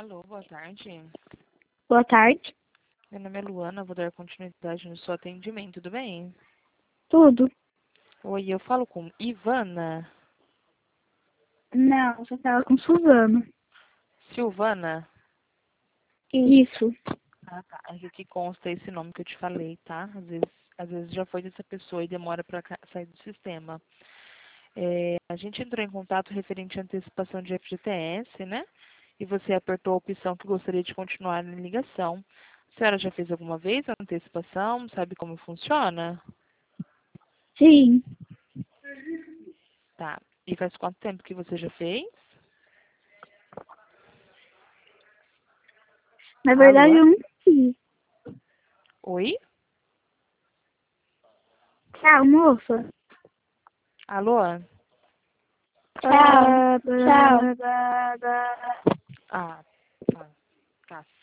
Alô, boa tarde. Boa tarde. Meu nome é Luana, vou dar continuidade no seu atendimento, tudo bem? Tudo? Oi, eu falo com Ivana. Não, você fala com Suzana. Silvana? Isso. Ah, tá. Aqui consta esse nome que eu te falei, tá? Às vezes já foi dessa pessoa e demora para sair do sistema. A gente entrou em contato referente à antecipação de FGTS, né? E você apertou a opção que gostaria de continuar em ligação. A senhora já fez alguma vez a antecipação? Sabe como funciona? Sim. Tá. E faz quanto tempo que você já fez? Na verdade, Alô? eu nunca fiz. Oi? Tchau, moça. Alô? Tchau. Tchau. Ah, tá. Tá.